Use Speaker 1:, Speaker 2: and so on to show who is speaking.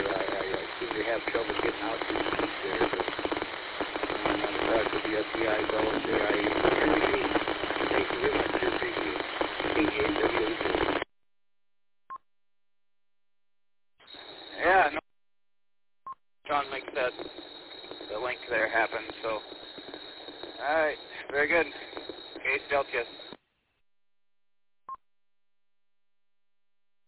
Speaker 1: I seem to have trouble getting out to the heat there, but I'm going to talk to the FBI fellows there. I appreciate it. Thank you very much. I appreciate it. KGAW.
Speaker 2: Yeah, no. John makes that the link there happen. So, all right, very good. Case dealt, yes.